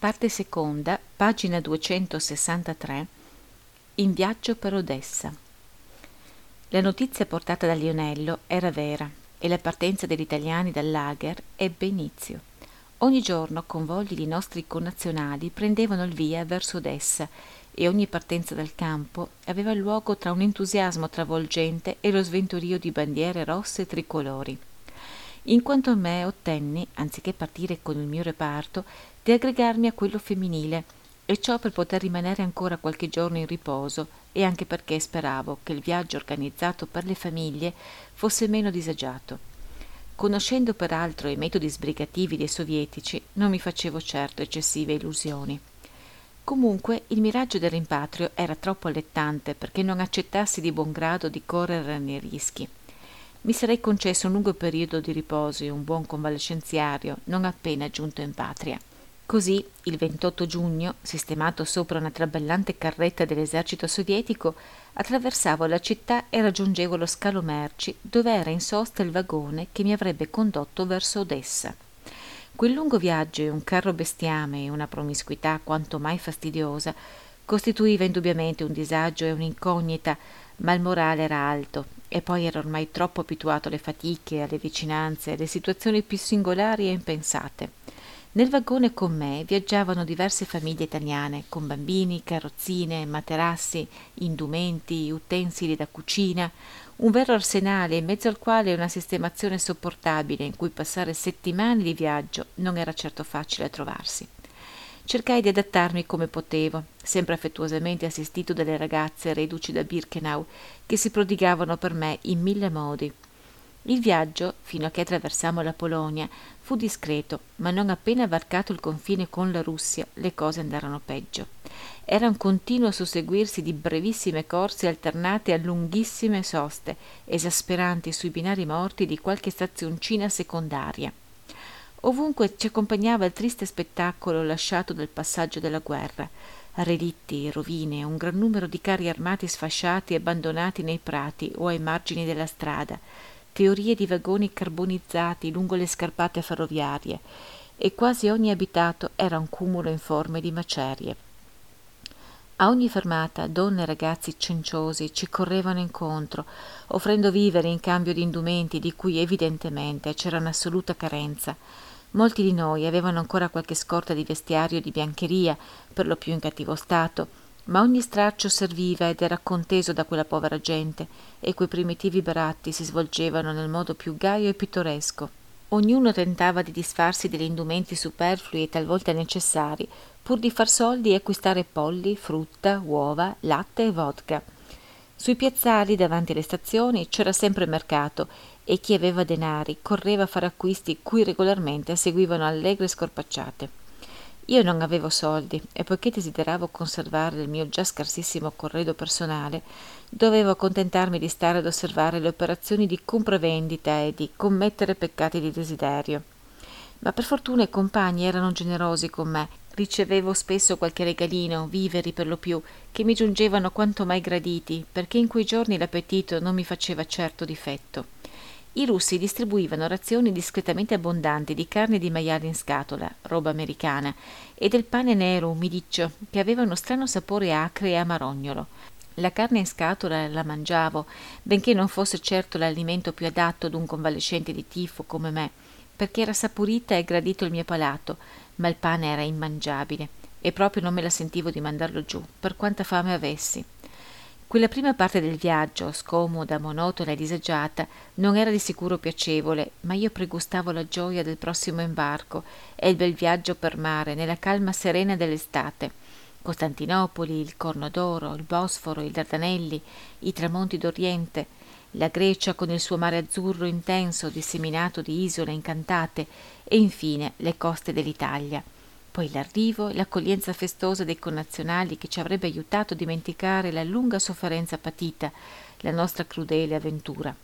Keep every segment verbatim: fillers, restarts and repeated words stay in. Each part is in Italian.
Parte seconda, pagina duecentosessantatré. In viaggio per Odessa. La notizia portata da Lionello era vera e la partenza degli italiani dal lager ebbe inizio. Ogni giorno convogli di nostri connazionali prendevano il via verso Odessa e ogni partenza dal campo aveva luogo tra un entusiasmo travolgente e lo sventorio di bandiere rosse e tricolori. In quanto a me, ottenni, anziché partire con il mio reparto, di aggregarmi a quello femminile, e ciò per poter rimanere ancora qualche giorno in riposo e anche perché speravo che il viaggio organizzato per le famiglie fosse meno disagiato. Conoscendo peraltro i metodi sbrigativi dei sovietici, non mi facevo certo eccessive illusioni. Comunque il miraggio del rimpatrio era troppo allettante perché non accettassi di buon grado di correre nei rischi. Mi sarei concesso un lungo periodo di riposo e un buon convalescenziario non appena giunto in patria. Così, il ventotto giugno, sistemato sopra una traballante carretta dell'esercito sovietico, attraversavo la città e raggiungevo lo scalo merci dove era in sosta il vagone che mi avrebbe condotto verso Odessa. Quel lungo viaggio e un carro bestiame e una promiscuità quanto mai fastidiosa costituiva indubbiamente un disagio e un'incognita, ma il morale era alto e poi ero ormai troppo abituato alle fatiche, alle vicinanze, alle situazioni più singolari e impensate. Nel vagone con me viaggiavano diverse famiglie italiane, con bambini, carrozzine, materassi, indumenti, utensili da cucina, un vero arsenale in mezzo al quale una sistemazione sopportabile in cui passare settimane di viaggio non era certo facile a trovarsi. Cercai di adattarmi come potevo, sempre affettuosamente assistito dalle ragazze reduci da Birkenau, che si prodigavano per me in mille modi. Il viaggio, fino a che attraversammo la Polonia, fu discreto, ma non appena varcato il confine con la Russia, le cose andarono peggio. Era un continuo susseguirsi di brevissime corse alternate a lunghissime soste, esasperanti sui binari morti di qualche stazioncina secondaria. Ovunque ci accompagnava il triste spettacolo lasciato dal passaggio della guerra. Relitti, rovine, un gran numero di carri armati sfasciati e abbandonati nei prati o ai margini della strada, teorie di vagoni carbonizzati lungo le scarpate ferroviarie, e quasi ogni abitato era un cumulo informe di macerie. A ogni fermata donne e ragazzi cenciosi ci correvano incontro, offrendo viveri in cambio di indumenti di cui evidentemente c'era un'assoluta carenza. Molti di noi avevano ancora qualche scorta di vestiario e di biancheria, per lo più in cattivo stato, ma ogni straccio serviva ed era conteso da quella povera gente, e quei primitivi baratti si svolgevano nel modo più gaio e pittoresco. Ognuno tentava di disfarsi degli indumenti superflui e talvolta necessari, pur di far soldi e acquistare polli, frutta, uova, latte e vodka. Sui piazzali davanti alle stazioni c'era sempre mercato e chi aveva denari correva a fare acquisti cui regolarmente seguivano allegre scorpacciate. Io non avevo soldi e poiché desideravo conservare il mio già scarsissimo corredo personale, dovevo accontentarmi di stare ad osservare le operazioni di compravendita e di commettere peccati di desiderio. Ma per fortuna i compagni erano generosi con me. Ricevevo spesso qualche regalino, viveri per lo più, che mi giungevano quanto mai graditi, perché in quei giorni l'appetito non mi faceva certo difetto. I russi distribuivano razioni discretamente abbondanti di carne di maiale in scatola, roba americana, e del pane nero umidiccio, che aveva uno strano sapore acre e amarognolo. La carne in scatola la mangiavo, benché non fosse certo l'alimento più adatto ad un convalescente di tifo come me, perché era saporita e gradito il mio palato, ma il pane era immangiabile, e proprio non me la sentivo di mandarlo giù, per quanta fame avessi. Quella prima parte del viaggio, scomoda, monotona e disagiata, non era di sicuro piacevole, ma io pregustavo la gioia del prossimo imbarco e il bel viaggio per mare nella calma serena dell'estate. Costantinopoli, il Corno d'Oro, il Bosforo, i Dardanelli, i tramonti d'Oriente, la Grecia con il suo mare azzurro intenso disseminato di isole incantate e infine le coste dell'Italia. Poi l'arrivo e l'accoglienza festosa dei connazionali che ci avrebbe aiutato a dimenticare la lunga sofferenza patita, la nostra crudele avventura.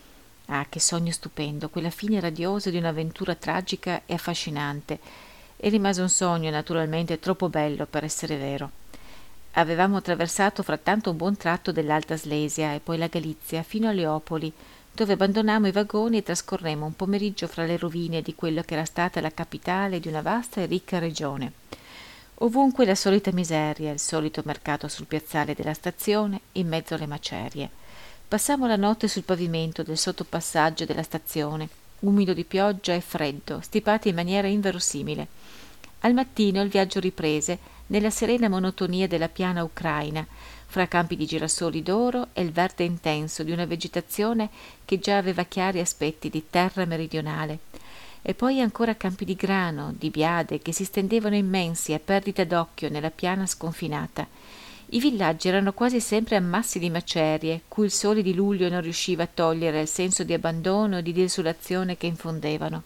Ah, che sogno stupendo, quella fine radiosa di un'avventura tragica e affascinante. E rimase un sogno naturalmente troppo bello per essere vero. Avevamo attraversato frattanto un buon tratto dell'Alta Slesia e poi la Galizia fino a Leopoli, dove abbandonammo i vagoni e trascorremmo un pomeriggio fra le rovine di quello che era stata la capitale di una vasta e ricca regione. Ovunque la solita miseria, il solito mercato sul piazzale della stazione, in mezzo alle macerie. Passammo la notte sul pavimento del sottopassaggio della stazione, umido di pioggia e freddo, stipati in maniera inverosimile. Al mattino il viaggio riprese nella serena monotonia della piana ucraina, fra campi di girasoli d'oro e il verde intenso di una vegetazione che già aveva chiari aspetti di terra meridionale. E poi ancora campi di grano, di biade, che si stendevano immensi a perdita d'occhio nella piana sconfinata. I villaggi erano quasi sempre ammassi di macerie, cui il sole di luglio non riusciva a togliere il senso di abbandono e di desolazione che infondevano.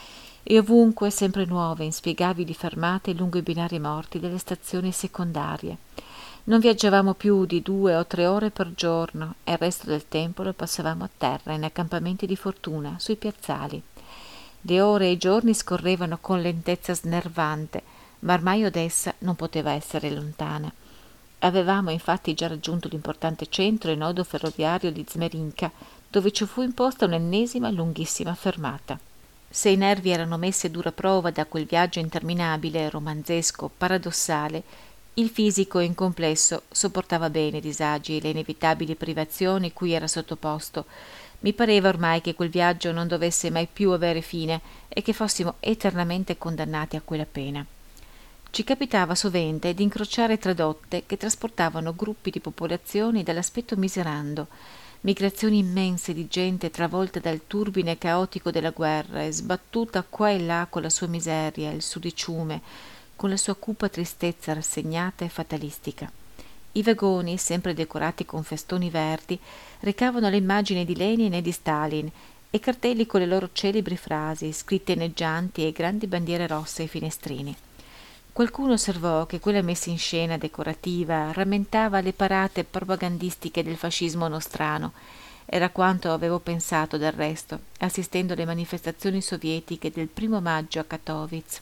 E ovunque sempre nuove, inspiegabili fermate lungo i binari morti delle stazioni secondarie. Non viaggiavamo più di due o tre ore per giorno e il resto del tempo lo passavamo a terra in accampamenti di fortuna, sui piazzali. Le ore e i giorni scorrevano con lentezza snervante, ma ormai Odessa non poteva essere lontana. Avevamo infatti già raggiunto l'importante centro e nodo ferroviario di Zmerinka, dove ci fu imposta un'ennesima lunghissima fermata. Se i nervi erano messi a dura prova da quel viaggio interminabile, romanzesco, paradossale, il fisico in complesso sopportava bene i disagi e le inevitabili privazioni cui era sottoposto. Mi pareva ormai che quel viaggio non dovesse mai più avere fine e che fossimo eternamente condannati a quella pena. Ci capitava sovente di incrociare tradotte che trasportavano gruppi di popolazioni dall'aspetto miserando, migrazioni immense di gente travolta dal turbine caotico della guerra e sbattuta qua e là con la sua miseria, il sudiciume, con la sua cupa tristezza rassegnata e fatalistica. I vagoni, sempre decorati con festoni verdi, recavano le immagini di Lenin e di Stalin e cartelli con le loro celebri frasi, scritte inneggianti e grandi bandiere rosse ai finestrini. Qualcuno osservò che quella messa in scena decorativa rammentava le parate propagandistiche del fascismo nostrano. Era quanto avevo pensato del resto, assistendo alle manifestazioni sovietiche del primo maggio a Katowice.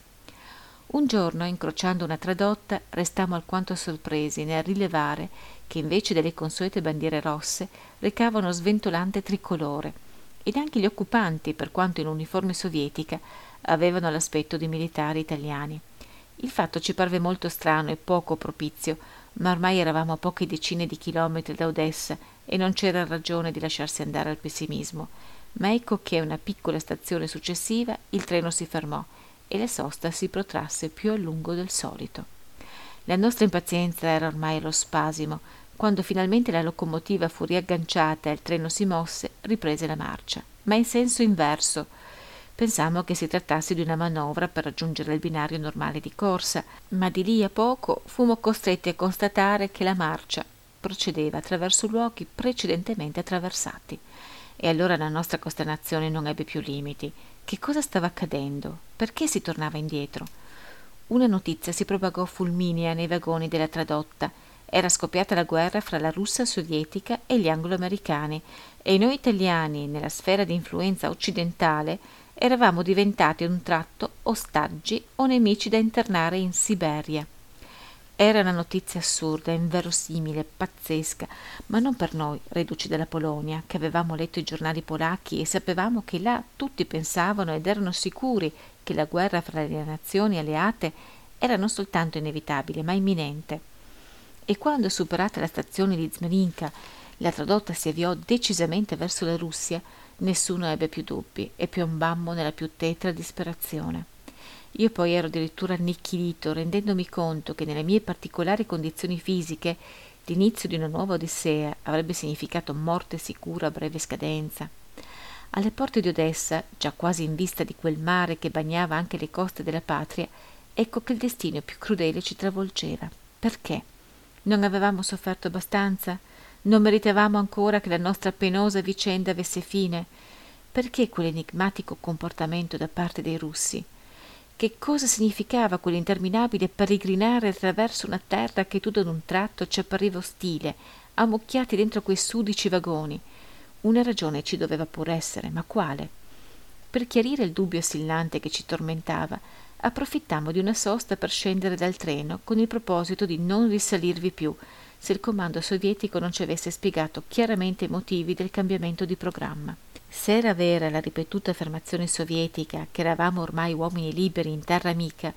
Un giorno, incrociando una tradotta, restammo alquanto sorpresi nel rilevare che invece delle consuete bandiere rosse recavano sventolante tricolore, ed anche gli occupanti, per quanto in uniforme sovietica, avevano l'aspetto di militari italiani. Il fatto ci parve molto strano e poco propizio, ma ormai eravamo a poche decine di chilometri da Odessa e non c'era ragione di lasciarsi andare al pessimismo. Ma ecco che a una piccola stazione successiva il treno si fermò e la sosta si protrasse più a lungo del solito. La nostra impazienza era ormai allo spasimo. Quando finalmente la locomotiva fu riagganciata e il treno si mosse, riprese la marcia, ma in senso inverso. Pensammo che si trattasse di una manovra per raggiungere il binario normale di corsa, ma di lì a poco fummo costretti a constatare che la marcia procedeva attraverso luoghi precedentemente attraversati. E allora la nostra costernazione non ebbe più limiti. Che cosa stava accadendo? Perché si tornava indietro? Una notizia si propagò fulminea nei vagoni della tradotta. Era scoppiata la guerra fra la Russia sovietica e gli anglo-americani e noi italiani, nella sfera di influenza occidentale, eravamo diventati a un tratto ostaggi o nemici da internare in Siberia. Era una notizia assurda, inverosimile, pazzesca, ma non per noi, reduci dalla Polonia, che avevamo letto i giornali polacchi e sapevamo che là tutti pensavano ed erano sicuri che la guerra fra le nazioni alleate era non soltanto inevitabile, ma imminente. E quando, superata la stazione di Zmerinka, la tradotta si avviò decisamente verso la Russia, nessuno ebbe più dubbi e piombammo nella più tetra disperazione. Io poi ero addirittura annichilito, rendendomi conto che nelle mie particolari condizioni fisiche l'inizio di una nuova odissea avrebbe significato morte sicura a breve scadenza. Alle porte di Odessa, già quasi in vista di quel mare che bagnava anche le coste della patria, ecco che il destino più crudele ci travolgeva. Perché? Non avevamo sofferto abbastanza? Non meritavamo ancora che la nostra penosa vicenda avesse fine? Perché quell'enigmatico comportamento da parte dei russi? Che cosa significava quell'interminabile peregrinare attraverso una terra che tutto ad un tratto ci appariva ostile, ammucchiati dentro quei sudici vagoni? Una ragione ci doveva pur essere, ma quale? Per chiarire il dubbio assillante che ci tormentava, approfittammo di una sosta per scendere dal treno con il proposito di non risalirvi più, se il comando sovietico non ci avesse spiegato chiaramente i motivi del cambiamento di programma. Se era vera la ripetuta affermazione sovietica che eravamo ormai uomini liberi in terra amica,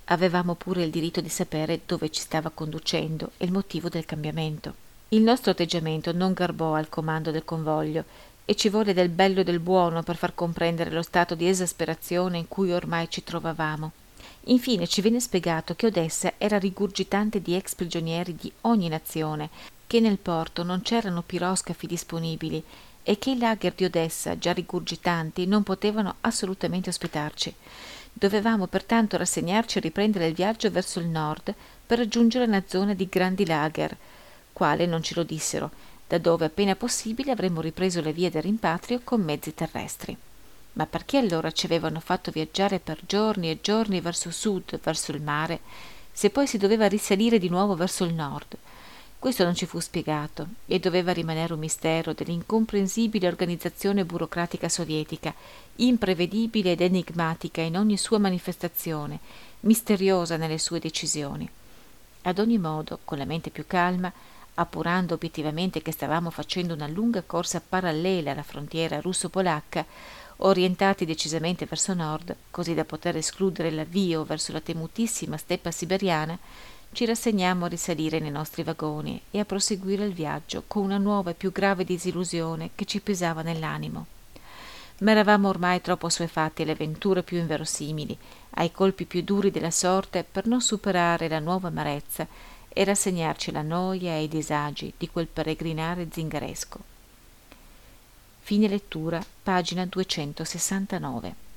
avevamo pure il diritto di sapere dove ci stava conducendo e il motivo del cambiamento. Il nostro atteggiamento non garbò al comando del convoglio e ci volle del bello e del buono per far comprendere lo stato di esasperazione in cui ormai ci trovavamo. Infine ci venne spiegato che Odessa era rigurgitante di ex prigionieri di ogni nazione, che nel porto non c'erano piroscafi disponibili e che i lager di Odessa, già rigurgitanti, non potevano assolutamente ospitarci. Dovevamo pertanto rassegnarci e riprendere il viaggio verso il nord per raggiungere una zona di grandi lager, quale non ce lo dissero, da dove appena possibile avremmo ripreso le vie del rimpatrio con mezzi terrestri. Ma perché allora ci avevano fatto viaggiare per giorni e giorni verso sud, verso il mare, se poi si doveva risalire di nuovo verso il nord? Questo non ci fu spiegato e doveva rimanere un mistero dell'incomprensibile organizzazione burocratica sovietica, imprevedibile ed enigmatica in ogni sua manifestazione, misteriosa nelle sue decisioni. Ad ogni modo, con la mente più calma, appurando obiettivamente che stavamo facendo una lunga corsa parallela alla frontiera russo-polacca, orientati decisamente verso nord, così da poter escludere l'avvio verso la temutissima steppa siberiana, ci rassegnammo a risalire nei nostri vagoni e a proseguire il viaggio con una nuova e più grave disillusione che ci pesava nell'animo. Ma eravamo ormai troppo assuefatti alle avventure più inverosimili, ai colpi più duri della sorte per non superare la nuova amarezza e rassegnarci alla noia e ai disagi di quel peregrinare zingaresco. Fine lettura, pagina duecentosessantanove.